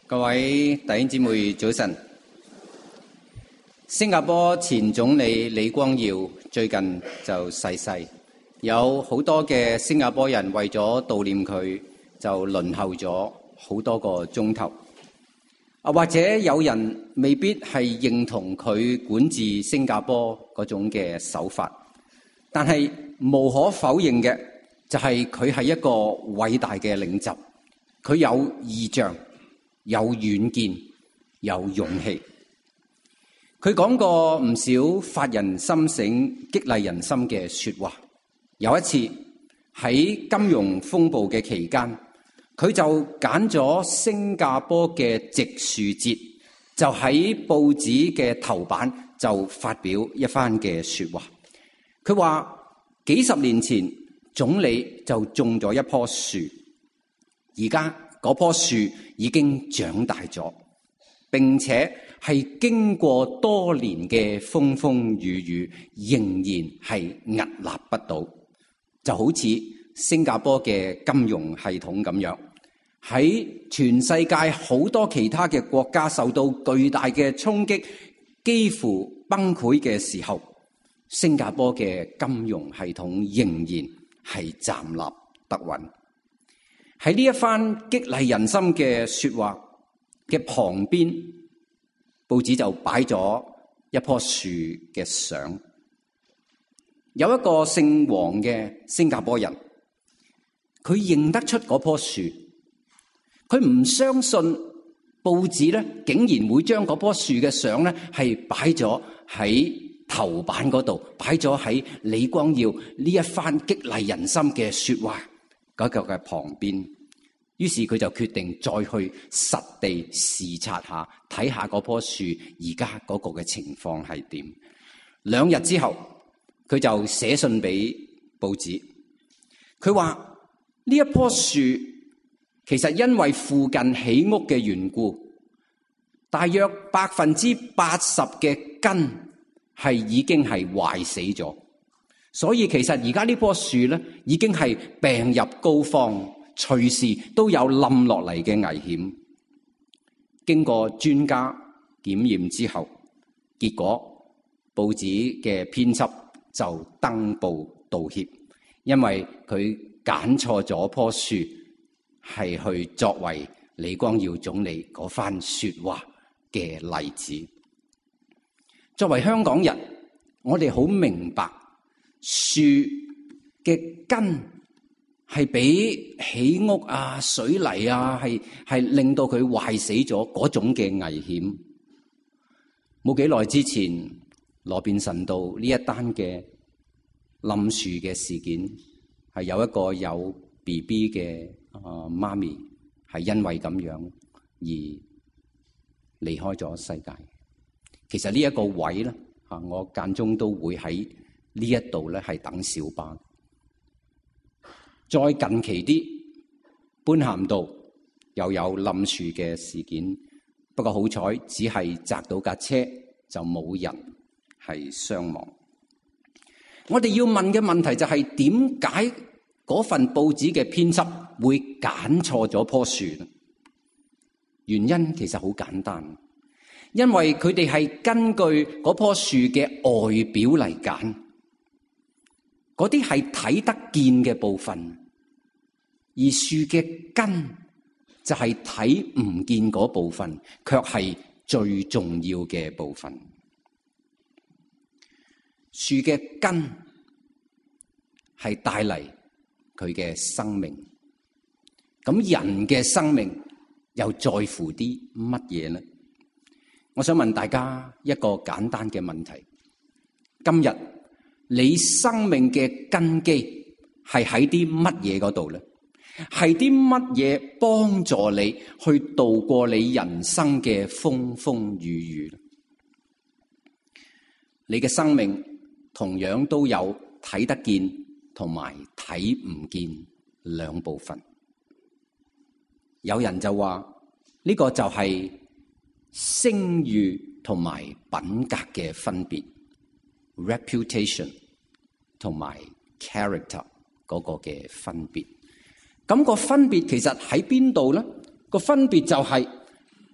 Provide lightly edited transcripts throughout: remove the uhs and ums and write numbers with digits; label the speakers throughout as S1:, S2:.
S1: 各位弟兄姊妹早晨。新加坡前總理李光耀最近就逝世，有好多嘅新加坡人為咗悼念佢就輪候咗好多個鐘頭。或者有人未必係認同佢管治新加坡嗰種嘅手法，但係無可否認嘅就係佢係一個偉大嘅領袖，佢有異象，有遠見，有勇氣。佢講過唔少發人心醒、激勵人心嘅說話。有一次喺金融風暴嘅期間，佢就揀咗新加坡嘅植樹節，就喺報紙嘅頭版就發表一番嘅說話。佢話幾十年前總理就種咗一棵樹，而家嗰棵樹已經長大咗，並且係經過多年嘅風風雨雨，仍然係屹立不倒。就好似新加坡嘅金融系統咁樣，喺全世界好多其他嘅國家受到巨大嘅衝擊，幾乎崩潰嘅時候，新加坡嘅金融系統仍然係站立得穩。喺呢一番激勵人心嘅說話嘅旁邊，報紙就擺咗一棵樹嘅相。有一個姓黃嘅新加坡人，佢認得出嗰棵樹，佢唔相信報紙咧竟然會將嗰棵樹嘅相咧係擺咗喺頭版嗰度，擺咗喺李光耀呢一番激勵人心嘅說話嗰個嘅旁邊。於是佢就決定再去實地視察下，睇下嗰棵樹而家嗰個嘅情況係點。2日之後，佢就寫信俾報紙，佢話呢一棵樹其實因為附近起屋嘅緣故，大約80%嘅根係已經係壞死咗，所以其實而家呢棵樹咧已經係病入膏肓，隨時都有冧落嚟嘅危險。經過專家檢驗之後，結果報紙嘅編輯就登報道歉，因為佢揀錯咗棵樹係去作為李光耀總理嗰番說話嘅例子。作為香港人，我哋好明白樹嘅根係俾起屋啊、水泥啊，係令到佢壞死咗嗰種嘅危險。冇幾耐之前，羅便臣道呢一單嘅冧樹嘅事件，係有一個有 BB 嘅媽咪係因為咁樣而離開咗世界。其實呢一個位咧，我間中都會喺呢一度咧係等小巴。再近期啲，般咸道又有冧樹嘅事件，不過好彩只係砸到架車，就冇人係傷亡。我哋要問嘅問題就係點解嗰份報紙嘅編輯會揀錯咗棵樹？原因其實好簡單，因為佢哋係根據嗰棵樹嘅外表嚟揀，嗰啲係睇得見嘅部分，而樹嘅根就係睇唔見嗰部分，卻係最重要嘅部分。樹嘅根係帶嚟佢嘅生命，咁人嘅生命又在乎啲乜嘢呢？我想問大家一個簡單嘅問題：今日你生命嘅根基係喺啲乜嘢嗰度呢？係啲乜嘢幫助你去度過你人生嘅風風雨雨？你嘅生命同樣都有睇得見同埋睇唔見兩部分。有人就話呢個就係聲譽同埋品格嘅分別 ，reputation 同埋 character 嗰個嘅分別。咁個分別其實喺邊度咧？個分別就係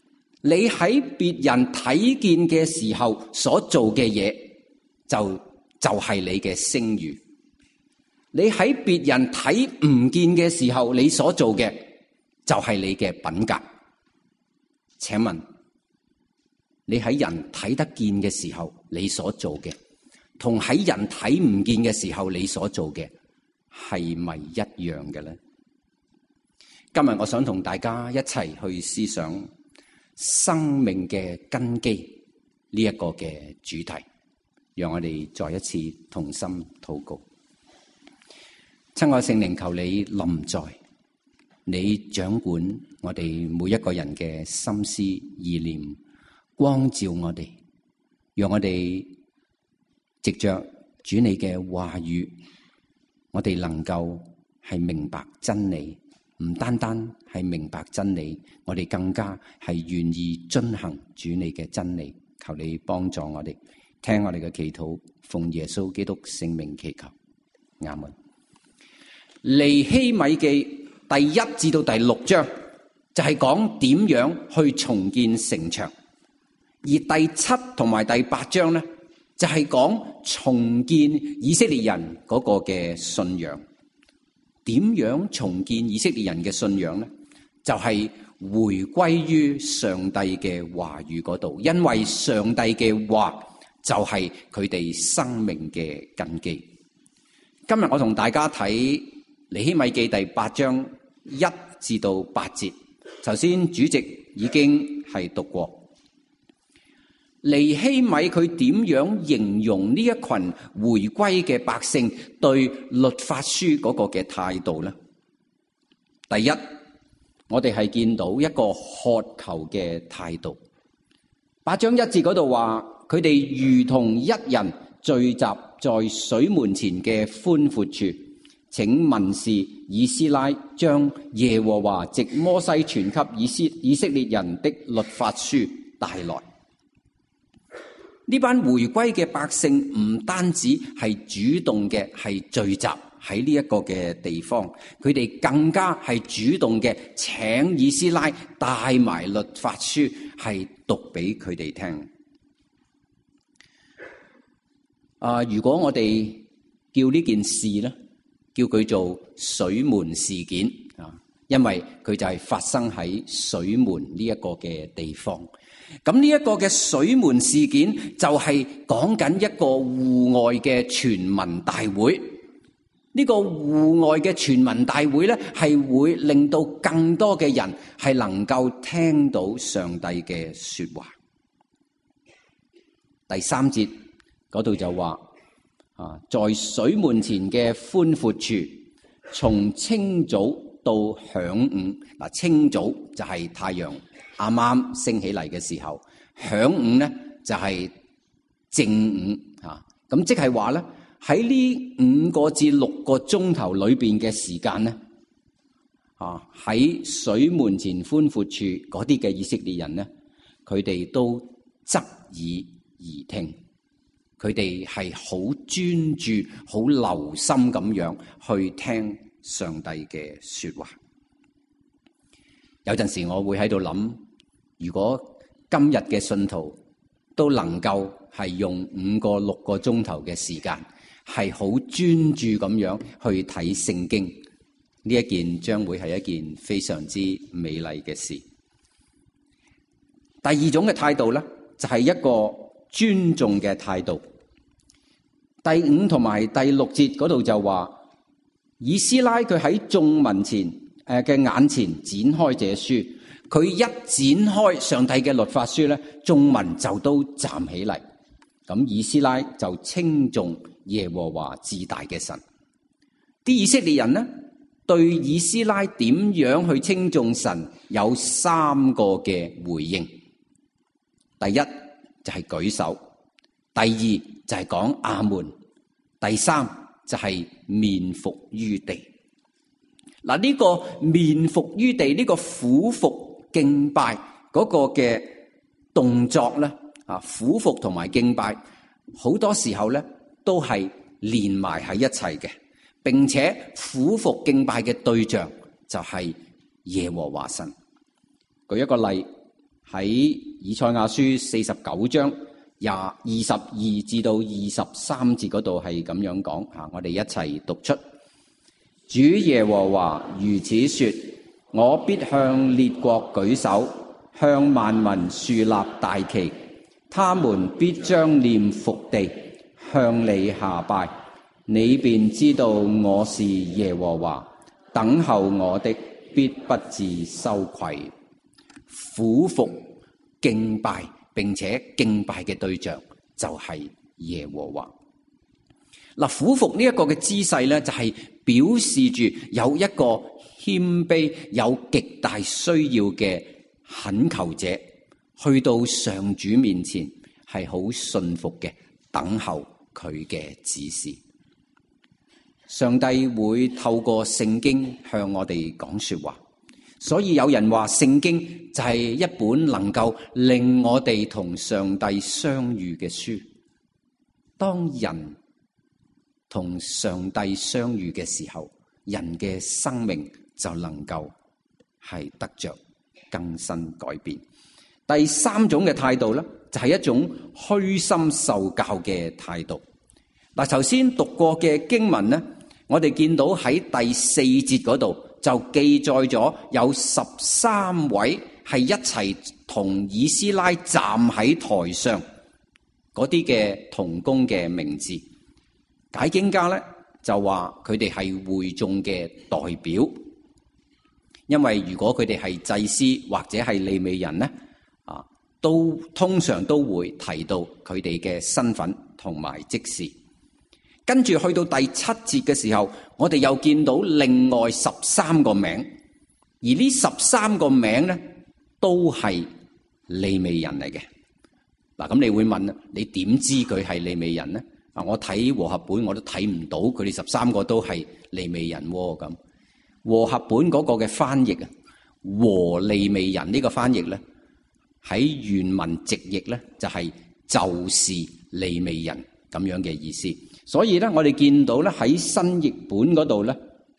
S1: 你喺別人睇見嘅時候所做嘅嘢，就係你嘅聲譽。你喺別人睇唔見嘅時候，你所做嘅就係你嘅品格。請問你喺人睇得見嘅時候，你所做嘅，同喺人睇唔見嘅時候你所做嘅，係咪一樣嘅咧？今日我想同大家一齊去思想生命嘅根基呢一個嘅主題，讓我哋再一次同心禱告。親愛聖靈，求你臨在，你掌管我哋每一個人嘅心思意念，光照我哋，讓我哋藉着主你嘅話語，我哋能夠係明白真理，唔單單係明白真理，我哋更加係願意遵行主你嘅真理。求你幫助我哋，聽我哋嘅祈禱，奉耶穌基督聖名祈求，阿門。尼希米記第1至到第6章就係講點樣去重建城牆，而第7同埋第8章咧就係講重建以色列人嗰個嘅信仰。點樣重建以色列人嘅信仰咧？就係回歸於上帝嘅話語嗰度，因為上帝嘅話就係佢哋生命嘅根基。今日我同大家睇尼希米記第8章1至到8節。首先主席已經係讀過，尼希米佢點樣形容呢一群回歸嘅百姓對律法書嗰個嘅態度呢？第一，我哋係見到一個渴求嘅態度。8章1節嗰度話，佢哋如同一人聚集在水門前嘅寬闊處，請文士以斯拉將耶和華藉摩西傳給以色列人的律法書帶來。呢班回歸嘅百姓唔單止係主動嘅係聚集喺呢一個嘅地方，佢哋更加係主動嘅請以斯拉帶埋律法書係讀俾佢哋聽。如果我哋叫呢件事咧，叫佢做水門事件啊，因為佢就係發生喺水門呢一個嘅地方。咁呢一個嘅水門事件就係講緊一個戶外嘅全民大會。呢個戶外嘅全民大會咧，係會令到更多嘅人係能夠聽到上帝嘅說話。第3節嗰度就話在水門前嘅寬闊處，從清早到晌午。嗱，清早就係太陽啱啱升起嚟嘅時候，晌午咧就係正午啊。咁即係話咧，喺呢5個至6個鐘頭裏邊嘅時間咧，喺水門前寬闊處嗰啲嘅以色列人咧，佢哋都側耳而聽，佢哋係好專注、好留心咁樣去聽上帝嘅說話。有陣時我會喺度諗，如果今日嘅信徒都能夠係用5個6個鐘頭嘅時間，係好專注咁樣去睇聖經，呢一件將會係一件非常之美麗嘅事。第2種嘅態度咧，就係一個尊重嘅態度。第5同埋第6節嗰度就話，以斯拉佢喺眾民前嘅眼前展開這書，佢一展開上帝嘅律法書咧，眾民就都站起嚟。咁以斯拉就稱頌耶和華至大嘅神。啲以色列人呢，對以斯拉點樣去稱頌神有3個嘅回應。第一就係舉手，第二就係講阿門，第3就係面伏於地。嗱，呢個面伏於地，呢個俯伏敬拜嗰個嘅動作咧，俯伏同埋敬拜好多時候咧都係連埋喺一齊嘅，並且俯伏敬拜嘅對象就係耶和華神。舉一個例， 喺以賽亞書49章22至到23節嗰度係咁樣講，我哋一齊讀出。主耶和華如此說：我必向列國舉手，向萬民豎立大旗，他們必將臉伏地，向你下拜，你便知道我是耶和華。等候我的必不致羞愧。俯伏敬拜並且敬拜嘅對象就係耶和華。嗱，俯伏呢一個嘅姿勢咧，就係表示住有一個謙卑、有極大需要嘅懇求者，去到上主面前係好信服嘅，等候佢嘅指示。上帝會透過聖經向我哋講說話，所以有人話聖經就係一本能夠令我哋同上帝相遇嘅書。當人同上帝相遇嘅時候，人嘅生命就能夠係得着更新改變。第三種嘅態度咧，就係一種虛心受教嘅態度。嗱，頭先讀過嘅經文咧，我哋見到喺第4節嗰度就記載咗有13位係一齊同以斯拉站喺台上嗰啲嘅同工嘅名字。解經家咧就話佢哋係會眾嘅代表，因為如果佢哋係祭司或者係利未人咧，都通常都會提到佢哋嘅身份同埋職事。跟住去到第7節嘅時候，我哋又見到另外13個名，而呢13個名咧都係利未人嚟嘅。嗱，咁你會問，你點知佢係利未人咧？我睇和合本我都睇唔到佢哋13個都係利未人喎。咁和合本嗰個嘅翻譯啊，和利未人呢個翻譯咧，喺原文直譯咧就係就是利未人咁樣嘅意思。所以咧，我哋見到咧喺新譯本嗰度咧，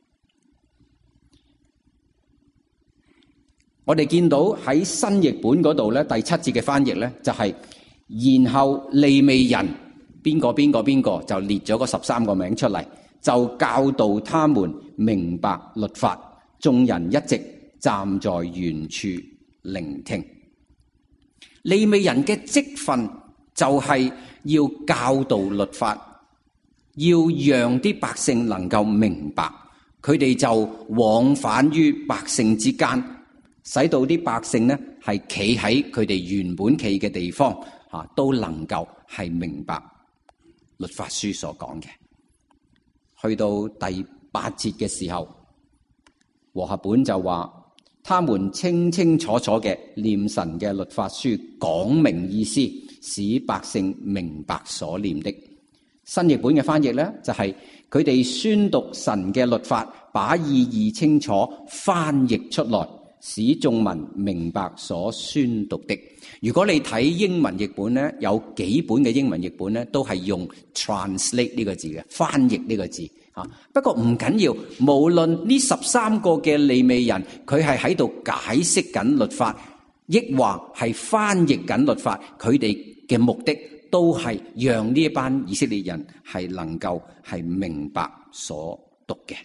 S1: 我哋見到喺新譯本嗰度咧第7節嘅翻譯咧就係，然後利未人邊個就列咗嗰13個名出嚟，就教導他們明白律法，眾人一直站在原處聆聽。利未人嘅職分就係要教導律法，要讓啲百姓能夠明白，佢哋就往返於百姓之間，使到啲百姓呢係企喺佢哋原本企嘅地方，都能夠係明白律法書所講嘅。去到第8節嘅時候，和合本就話，他們清清楚楚嘅念神嘅律法書，講明意思，使百姓明白所念的。新譯本嘅翻譯咧，就係佢哋宣讀神嘅律法，把意義清楚翻譯出來，使眾民明白所宣讀的。如果你睇英文譯本咧，有幾本嘅英文譯本咧，都係用 translate 呢個字嘅，翻譯呢個字。不過唔緊要，無論呢13個嘅利未人，佢係喺度解釋緊律法，抑或係翻譯緊律法，佢哋嘅目的都係讓呢一班以色列人係能夠係明白所讀嘅。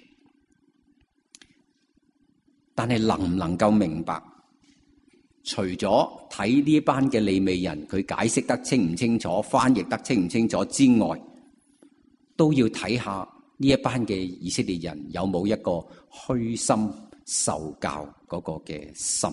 S1: 但係能唔能夠明白，除咗睇呢班嘅利未人佢解釋得清唔清楚，翻譯得清唔清楚之外，都要睇下呢一班嘅以色列人有冇一個虛心受教嗰個嘅心。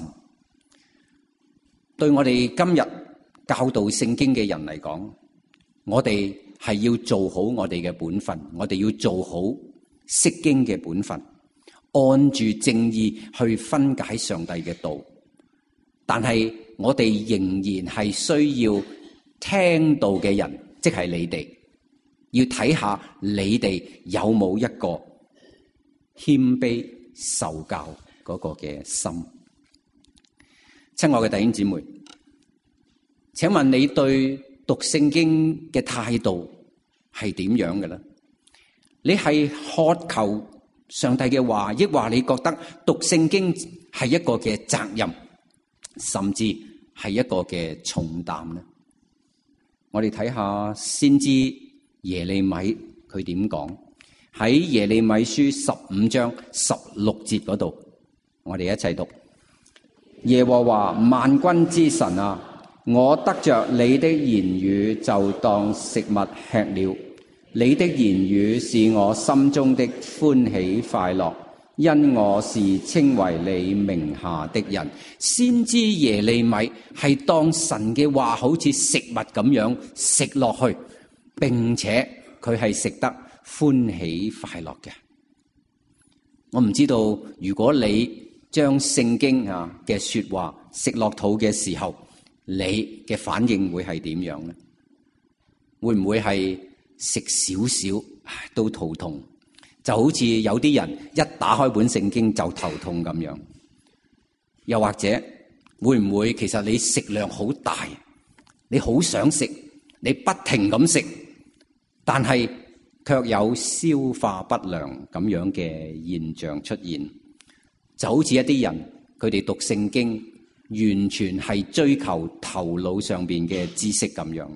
S1: 對我哋今日教導聖經嘅人嚟講，我哋係要做好我哋嘅本分，我哋要做好釋經嘅本分，按住正義去分解上帝嘅道。但係我哋仍然係需要聽道嘅人，即係你哋，要睇下你哋有冇一個謙卑受教嗰個嘅心。親愛嘅弟兄姊妹，請問你對讀聖經嘅態度係點樣嘅咧？你係渴求上帝嘅話，抑或你覺得讀聖經係一個嘅責任，甚至係一個嘅重擔呢？我哋睇下先知耶利米佢點講，喺耶利米書15章16節嗰度，我哋一齊讀：耶和華萬軍之神啊，我得着你的言語就當食物吃了，你的言語是我心中的歡喜快樂，因我是稱為你名下的人。先知耶利米係當神嘅話好似食物咁樣食落去，並且佢係食得歡喜快樂嘅。我唔知道如果你將聖經嘅說話食落肚嘅時候，你嘅反應會係點樣呢？會唔會係食少少都肚痛？就好似有啲人一打開本聖經就頭痛咁樣。又或者會唔會其實你食量好大，你好想食，你不停咁食，但係卻有消化不良咁樣嘅現象出現？就好似一啲人佢哋讀聖經完全係追求頭腦上邊嘅知識咁樣。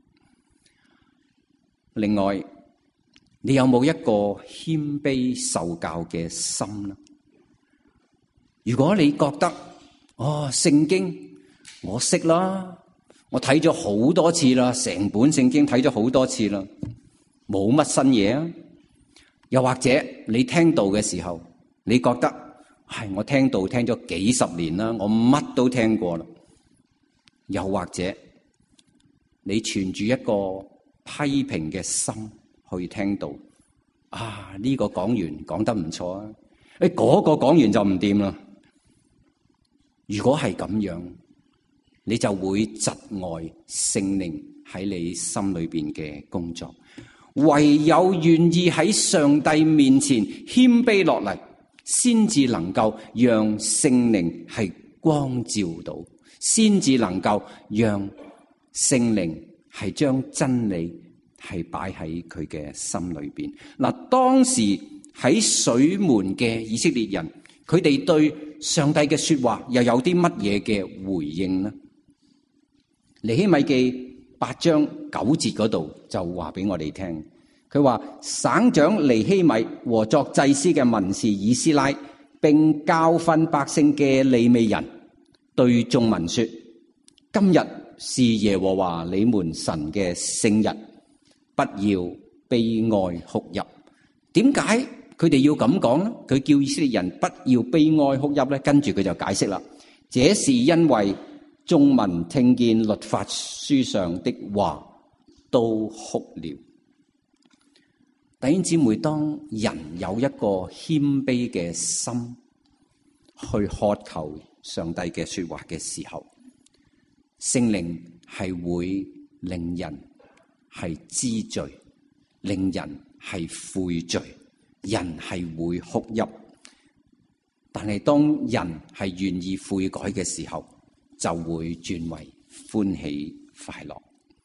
S1: 另外，你有冇一個謙卑受教嘅心呢？如果你覺得聖經我識啦，我睇咗好多次啦，成本聖經睇咗好多次啦，冇乜新嘢啊。又或者你聽道嘅時候，你覺得我聽道聽咗幾十年啦，我乜都聽過啦。又或者你存住一個批評嘅心去聽道，呢個講員講得唔錯啊，嗰個講員就唔掂啦。如果係咁樣，你就會窒礙聖靈喺你心裏邊嘅工作。唯有願意喺上帝面前謙卑落嚟，先至能夠讓聖靈係光照到，先至能夠讓聖靈係將真理係擺喺佢嘅心裏邊。當時喺水門嘅以色列人，佢哋對上帝嘅說話又有啲乜嘢嘅回應呢？尼希米記8章9節嗰度就話俾我哋聽，佢話省長尼希米和作祭司嘅文士以斯拉，並教訓百姓嘅利未人，對眾民說：今日是耶和華你們神嘅聖日，不要悲哀哭泣。點解佢哋要咁講呢？佢叫以色列人不要悲哀哭泣呢？跟住佢就解釋啦，這是因為眾民聽見律法書上的話都哭了。弟兄姊妹，當人有一個謙卑嘅心去渴求上帝嘅說話嘅時候，聖靈係會令人係知罪，令人係悔罪，人係會哭泣。但係當人係願意悔改嘅時候，就會轉為歡喜快樂。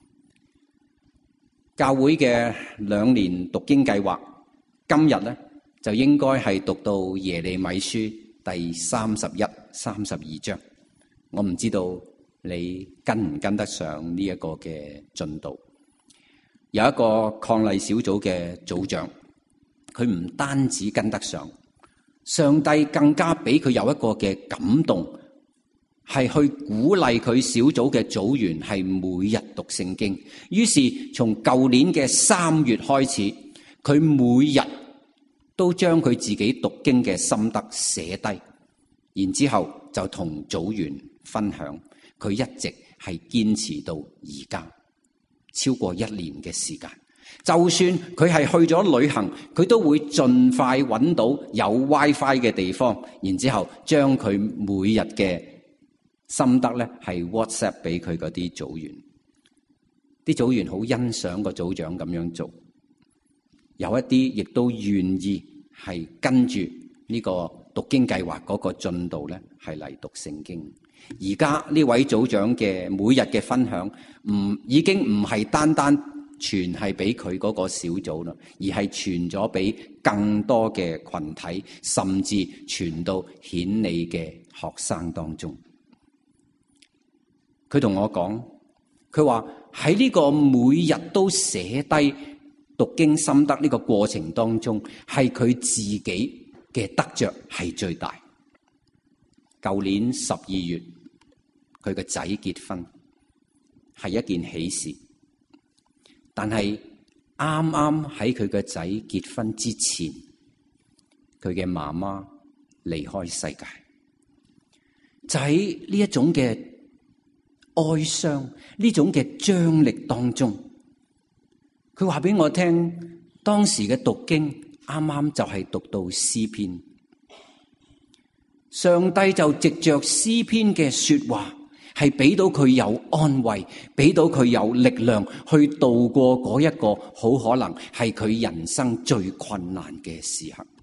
S1: 教會嘅2年讀經計劃，今日咧就應該係讀到耶利米書第31、32章。我唔知道你跟唔跟得上呢一個嘅進度。有一個抗勵小組嘅組長，佢唔單止跟得上，上帝更加俾佢有一個嘅感動，係去鼓勵佢小組嘅組員係每日讀聖經。於是從舊年嘅3月開始，佢每日都將佢自己讀經嘅心得寫低，然之後就同組員分享。佢一直係堅持到而家，超過1年嘅時間。就算佢係去咗旅行，佢都會盡快揾到有 WiFi 嘅地方，然之後將佢每日嘅心得咧係 WhatsApp 俾佢嗰啲組員。啲組員好欣賞個組長咁樣做，有一啲亦都願意係跟住呢個讀經計劃嗰個進度咧係嚟讀聖經。而家呢位組長嘅每日嘅分享，已經唔係單單傳係俾佢嗰個小組啦，而係傳咗俾更多嘅群體，甚至傳到顯理嘅學生當中。 佢同我講，佢話喺呢個每日都寫低讀經心得呢個過程當中，係佢自己嘅得着係最大。舊年12月，佢個仔結婚係一件喜事，但係啱啱喺佢個仔結婚之前，佢嘅媽媽離開世界。就喺呢一種嘅哀傷，呢種嘅張力當中，佢話俾我聽，當時嘅讀經啱啱就係讀到詩篇，上帝就藉着詩篇嘅說話，係俾到佢有安慰，俾到佢有力量去度過嗰一個好可能係佢人生最困難嘅時刻。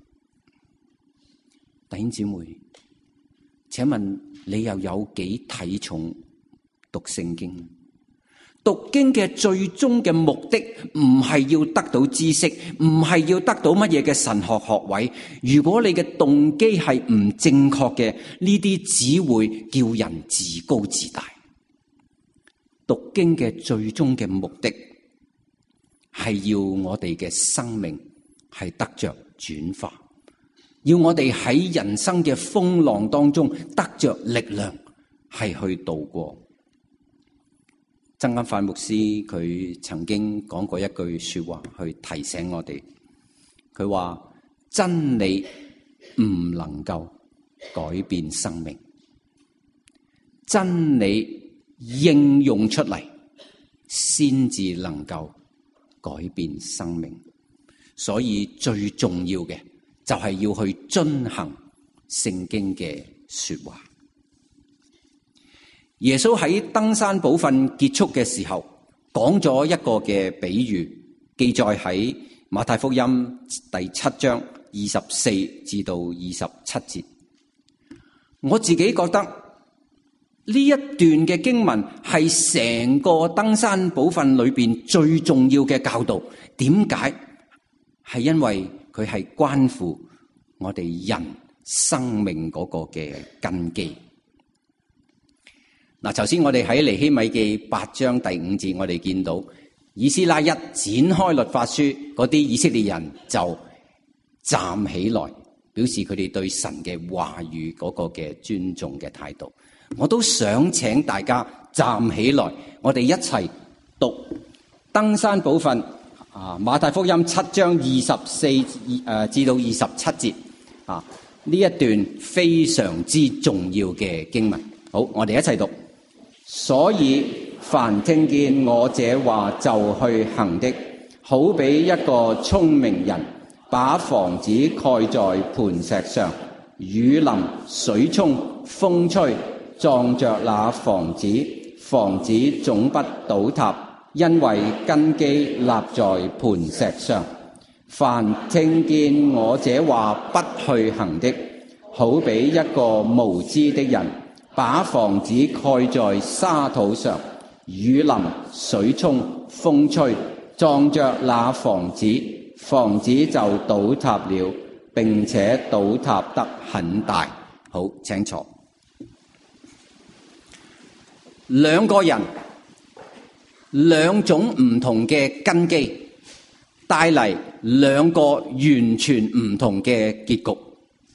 S1: 弟兄姊妹，請問你又有幾睇重讀聖經？讀經嘅最終嘅目的唔係要得到知識，唔係要得到乜嘢嘅神學學位。如果你嘅動機係唔正確嘅，呢啲只會叫人自高自大。讀經嘅最終嘅目的係要我哋嘅生命係得着轉化，要我哋喺人生嘅風浪當中得着力量，係去度過。曾金發牧師佢曾經講過一句說話去提醒我哋，佢話真理唔能夠改變生命，真理應用出嚟先至能夠改變生命。所以最重要嘅就係要去遵行聖經嘅說話。耶穌喺登山寶訓結束嘅時候，講咗一個嘅比喻，記載喺馬太福音第7章24至到27節。我自己覺得呢一段嘅經文係成個登山寶訓裏邊最重要嘅教導。點解？係因為佢係關乎我哋人生命嗰個嘅根基。嗱，頭先我哋喺尼希米記8章第5節，我哋見到以斯拉一展開律法書，嗰啲以色列人就站起來，表示佢哋對神嘅話語嗰個嘅尊重嘅態度。我都想請大家站起來，我哋一齊讀登山寶訓馬太福音7章24至到27節呢一段非常之重要嘅經文。好，我哋一齊讀。所以凡聽見我這話就去行的，好比一個聰明人把房子蓋在磐石上，雨淋水沖風吹，撞着那房子，房子總不倒塌，因為根基立在磐石上。凡聽見我這話不去行的，好比一個無知的人把房子蓋在沙土上，雨淋水沖風吹，撞着那房子，房子就倒塌了，並且倒塌得很大。好，請坐。兩個人，兩種唔同嘅根基，帶嚟兩個完全唔同嘅結局。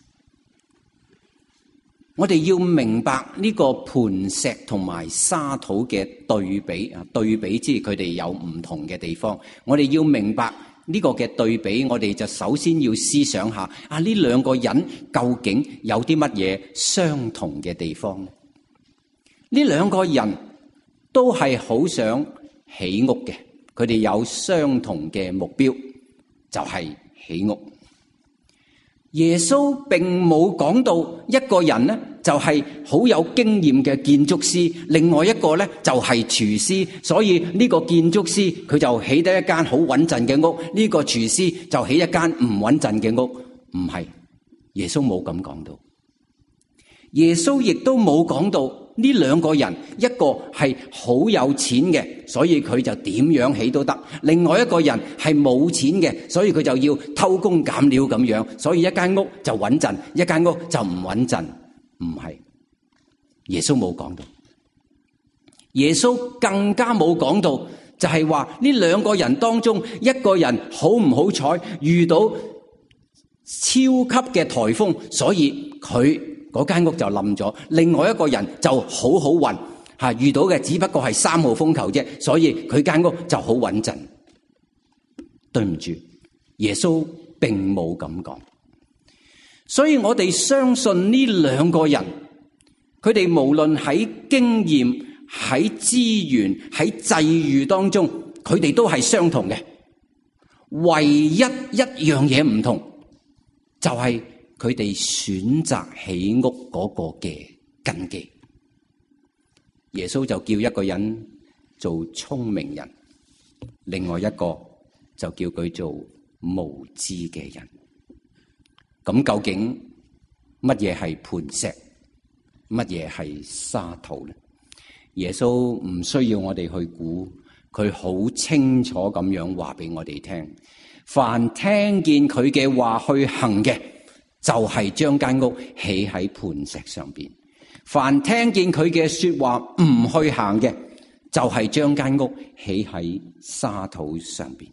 S1: 我哋要明白呢個磐石同埋沙土嘅對比，對比之佢哋有唔同嘅地方。我哋要明白呢個嘅對比，我哋就首先要思想下呢兩個人究竟有啲乜嘢相同嘅地方呢？呢兩個人都係好想起屋嘅，佢哋有相同嘅目標，就係起屋。耶穌並冇講到一個人呢就係好有經驗嘅建築師，另外一個呢就係廚師，所以呢個建築師佢就起得一間好穩陣嘅屋，呢個廚師就起一間唔穩陣嘅屋。唔係，耶穌冇咁講到。耶穌亦都冇講到呢兩個人，一個係好有錢嘅，所以佢就點樣起都得；另外一個人係冇錢嘅，所以佢就要偷工減料咁樣，所以一間屋就穩陣，一間屋就唔穩陣。唔係，耶穌冇講到。 耶穌更加冇講到，就係話呢兩個人當中，一個人好唔好彩遇到超級嘅颱風，所以佢嗰間屋就冧咗；另外一個人就好運，遇到嘅只不過係3號風球啫，所以佢間屋就好穩陣。對唔住，耶穌並冇咁講。所以我哋相信呢兩個人，佢哋無論喺經驗、喺資源、喺際遇當中，佢哋都係相同嘅。唯一一樣嘢唔同，就係佢哋選擇起屋嗰個嘅根基。耶穌就叫一個人做聰明人，另外一個就叫佢做無知嘅人。咁究竟乜嘢係磐石，乜嘢係沙土呢？耶穌唔需要我哋去估，佢好清楚咁樣話俾我哋聽。凡聽見佢嘅話去行嘅，就係將間屋起喺磐石上邊；凡聽見佢嘅說話唔去行嘅，就係將間屋起喺沙土上邊。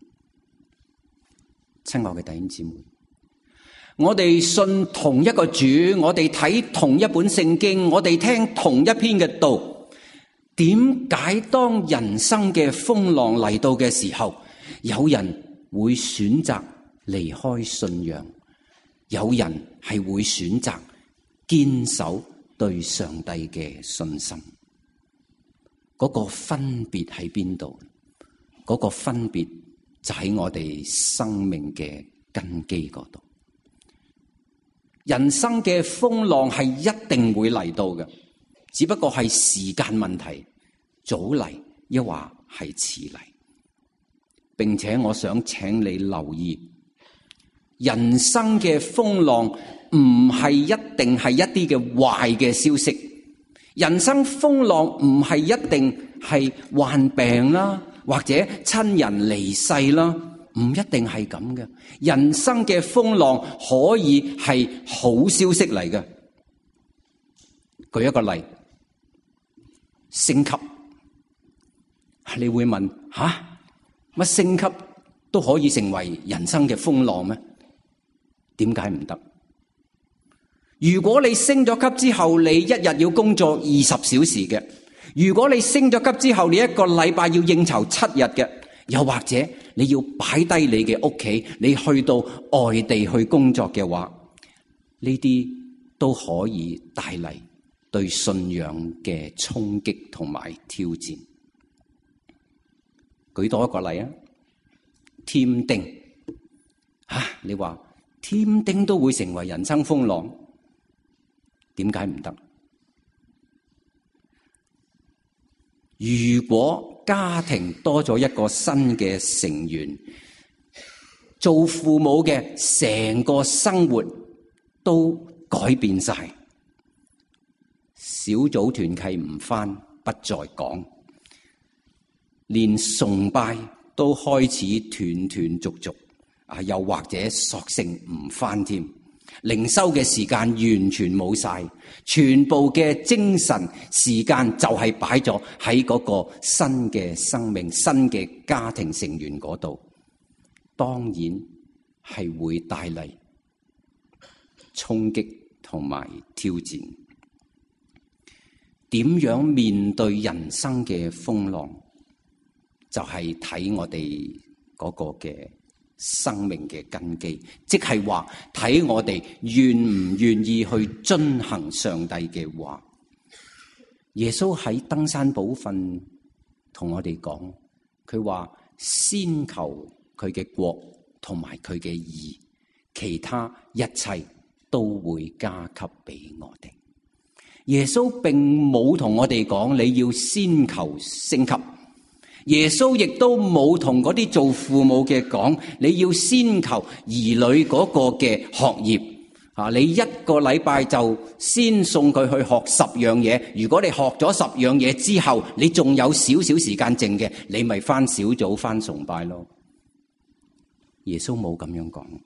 S1: 親愛嘅弟兄姊妹，我哋信同一個主，我哋睇同一本聖經，我哋聽同一篇嘅道，點解當人生嘅風浪嚟到嘅時候，有人會選擇離開信仰，有人係會選擇堅守對上帝嘅信心？嗰個分別喺邊度？嗰個分別就喺我哋生命嘅根基嗰度。人生嘅風浪係一定會嚟到嘅，只不過係時間問題，早嚟抑或係遲嚟。並且我想請你留意，人生嘅風浪唔係一定係一啲嘅壞嘅消息，人生風浪唔係一定係患病啦，或者親人離世啦，唔一定係咁嘅。人生嘅風浪可以係好消息嚟嘅。舉一個例，升級，你會問乜升級都可以成為人生嘅風浪咩？點解唔得？如果你升咗級之後，你一日要工作20小時嘅；如果你升咗級之後，你一個禮拜要應酬7日嘅；又或者你要擺低你嘅屋企，你去到外地去工作嘅話，呢啲都可以帶嚟對信仰嘅衝擊同埋挑戰。舉多一個例啊，添丁你話添丁都會成為人生風浪，點解唔得？如果家庭多咗一個新嘅成員，做父母嘅成個生活都改變晒，小組團契唔返不再講，連崇拜都開始斷斷續續，又或者索性唔返添，靈修嘅時間完全冇晒，全部嘅精神時間就係擺咗喺嗰個新嘅生命、新嘅家庭成員嗰度，當然係會帶嚟衝擊同埋挑戰。點樣面對人生嘅風浪？就係睇我哋嗰個嘅生命嘅根基，即係話睇我哋願唔願意去遵行上帝嘅話。耶穌喺登山寶訓同我哋講，佢話先求佢嘅國同埋佢嘅義，其他一切都會加給俾我哋。耶穌並冇同我哋講你要先求升級。耶穌亦都冇同嗰啲做父母嘅講，你要先求兒女嗰個嘅學業你一個禮拜就先送佢去學10樣嘢。如果你學咗10樣嘢之後，你仲有少少時間剩嘅，你咪返小組返崇拜咯。耶穌冇咁樣講。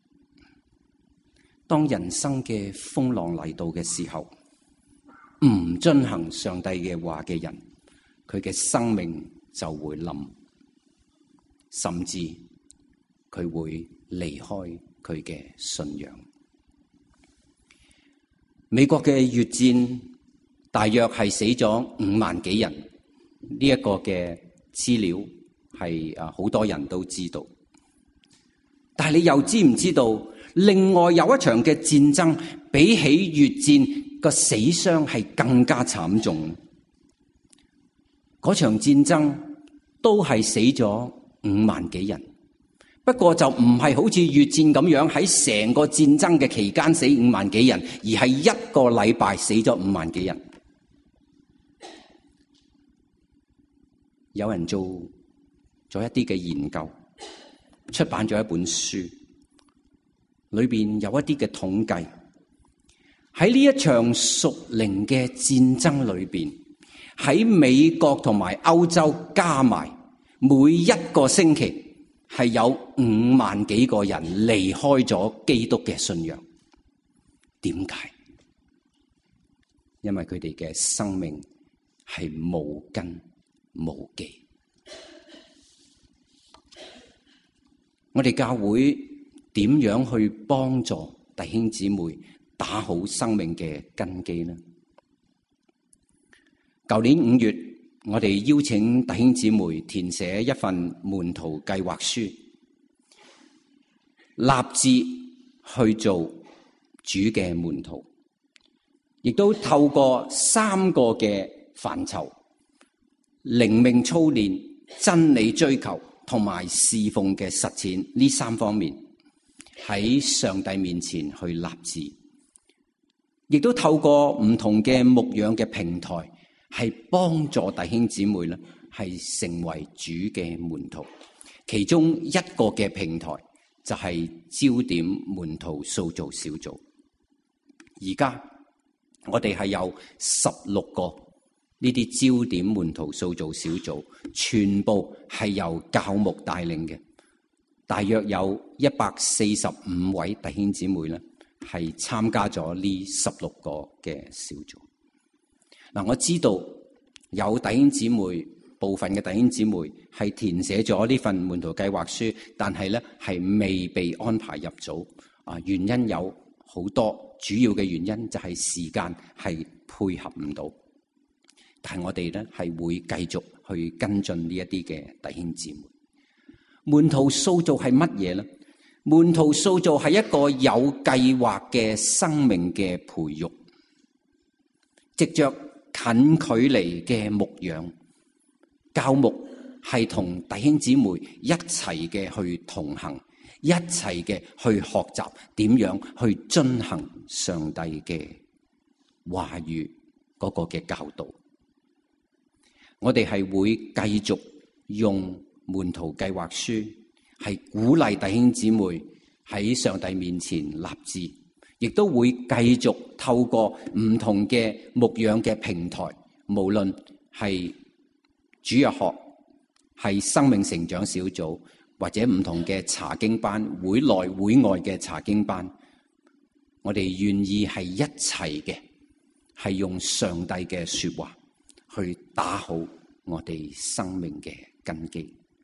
S1: 當人生嘅風浪嚟到嘅時候，唔遵行上帝嘅話嘅人， 佢嘅生命就會冧，甚至佢會離開佢嘅信仰。美國嘅越戰大約係死咗5萬幾人，呢一個嘅資料係好多人都知道。但係你又知唔知道，另外有一場嘅戰爭比起越戰個死傷係更加慘重？嗰場戰爭都係死咗5萬幾人，不過就唔係好似越戰咁樣喺成個戰爭嘅期間死5萬幾人，而係一個禮拜死咗5萬幾人。有人做咗一啲嘅研究，出版咗一本書，裏邊有一啲嘅統計，喺呢一場屬靈嘅戰爭裏邊，喺美國同埋歐洲加埋，每一個星期係有5萬幾個人離開咗基督嘅信仰。點解？因為佢哋嘅生命係無根無基。我哋教會點樣去幫助弟兄姊妹打好生命嘅根基呢？舊年5月，我哋邀請弟兄姊妹填寫一份門徒計劃書，立志去做主嘅門徒，亦都透過3個嘅範疇：靈命操練、真理追求同埋侍奉嘅實踐，呢3方面喺上帝面前去立志，亦都透過唔同嘅牧養嘅平台，係幫助弟兄姊妹咧，係成為主嘅門徒。其中一個嘅平台就係焦點門徒塑造小組。而家我哋係有16個呢啲焦點門徒塑造小組，全部係由教牧帶領嘅，大約有145位弟兄姊妹咧，係參加咗呢16個嘅小組。嗱，我知道有弟兄姊妹，部分嘅弟兄姊妹係填寫咗呢份門徒計劃書，但係咧係未被安排入組。原因有好多，主要嘅原因就係時間係配合唔到。但係我哋咧係會繼續去跟進呢一啲嘅弟兄姊妹。門徒塑造係乜嘢咧？門徒塑造係一個有計劃嘅生命嘅培育，藉着近距離嘅牧養，教牧係同弟兄姊妹一齊嘅去同行，一齊嘅去學習點樣去遵行上帝嘅話語嗰個嘅教導。我哋係會繼續用門徒計劃書，係鼓勵弟兄姊妹喺上帝面前立志，亦都會繼續透過唔同嘅牧養嘅平台，無論係主日學、係生命成長小組，或者唔同嘅查經班、會內會外嘅查經班，我哋願意係一齊嘅，係用上帝嘅說話去打好我哋生命嘅根基。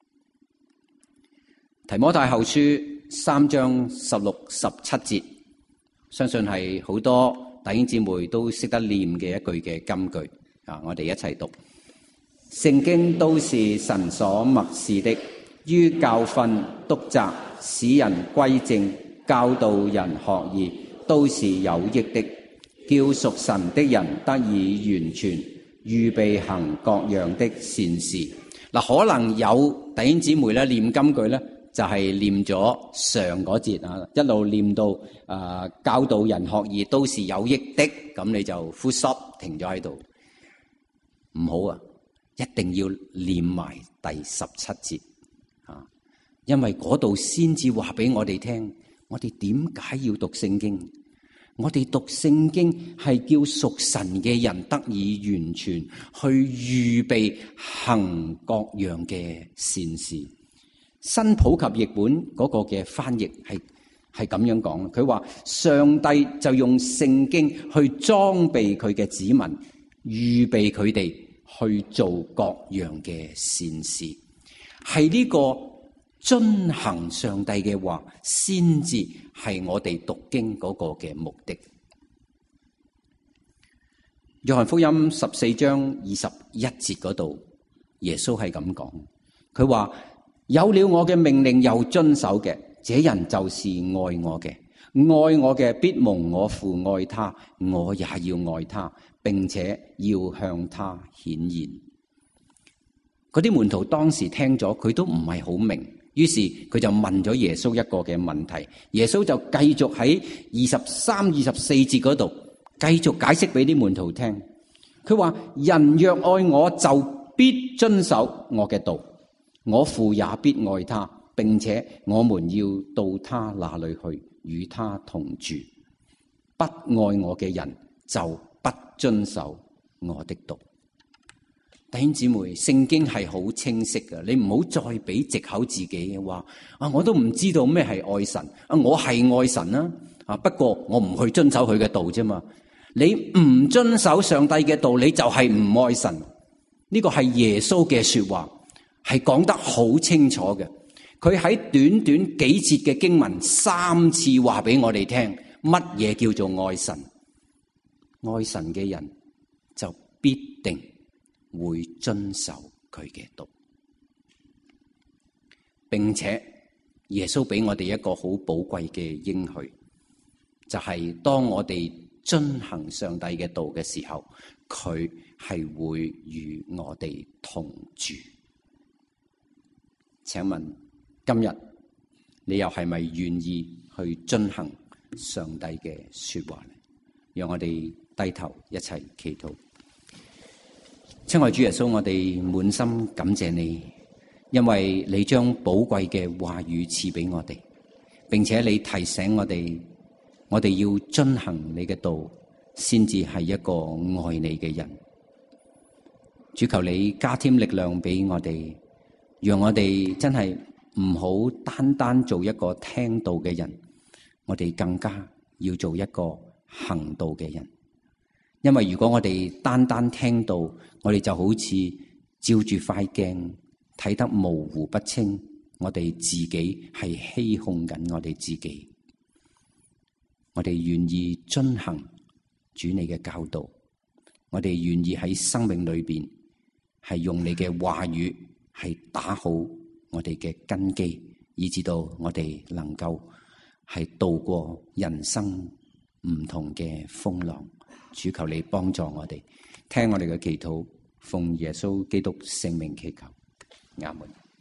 S1: 提摩太後書3章16、17節，相信係好多弟兄姊妹都識得念嘅一句嘅金句。我哋一齊讀：聖經都是神所默示的，於教訓、督責、使人歸正、教導人學義，都是有益的，叫屬神的人得以完全，預備行各樣的善事。可能有弟兄姊妹咧念金句咧，就係念咗上嗰節啊，一路念到教導人學義都是有益的，咁你就 full stop 停咗喺度。唔好啊，一定要念埋第17節啊，因為嗰度先至話俾我哋聽，我哋點解要讀聖經？我哋讀聖經係叫屬神嘅人得以完全，去預備行各樣嘅善事。新普及譯本嗰個嘅翻譯係咁樣講，佢話上帝就用聖經去裝備佢嘅子民，預備佢哋去做各樣嘅善事，係呢個遵行上帝嘅話，先至係我哋讀經嗰個嘅目的。約翰福音14章21節嗰度，耶穌係咁講，佢話有了我嘅命令又遵守嘅，這人就是愛我嘅。愛我嘅必蒙我父愛他，我也要愛他，並且要向他顯現。嗰啲門徒當時聽咗，佢都唔係好明，於是佢就問咗耶穌一個嘅問題。耶穌就繼續喺23、24節嗰度繼續解釋俾啲門徒聽。佢話：人若愛我，就必遵守我嘅道，我父也必愛他，並且我們要到他那裏去，與他同住。不愛我嘅人就不遵守我的道。弟兄姊妹，聖經係好清晰嘅，你唔好再俾藉口自己嘅話我都唔知道咩係愛神我係愛神啦不過我唔去遵守佢嘅道啫嘛。你唔遵守上帝嘅道，你就係唔愛神。呢個係耶穌嘅說話，係講得好清楚嘅。佢喺短短幾節嘅經文3次話俾我哋聽，乜嘢叫做愛神？愛神嘅人就必定會遵守佢嘅道，並且耶穌俾我哋一個好寶貴嘅應許，就係當我哋遵行上帝嘅道嘅時候，佢係會與我哋同住。請問今日你又係咪願意去遵行上帝嘅說話呢？讓我哋低頭一齊祈禱。親愛主耶穌，我哋滿心感謝你，因為你將寶貴嘅話語賜俾我哋，並且你提醒我哋要遵行你嘅道，先至係一個愛你嘅人。主，求你加添力量俾我哋，讓我哋真係唔好單單做一個聽道嘅人，我哋更加要做一個行道嘅人。因為如果我哋單單聽道，我哋就好似照住塊鏡睇得模糊不清，我哋自己係欺哄緊我哋自己。我哋願意遵行主你嘅教導，我哋願意喺生命裏邊係用你嘅話語係打好我哋嘅根基，以至到我哋能夠係度過人生唔同嘅風浪。主，求你幫助我哋，聽我哋嘅祈禱，奉耶穌基督聖名祈求，阿門。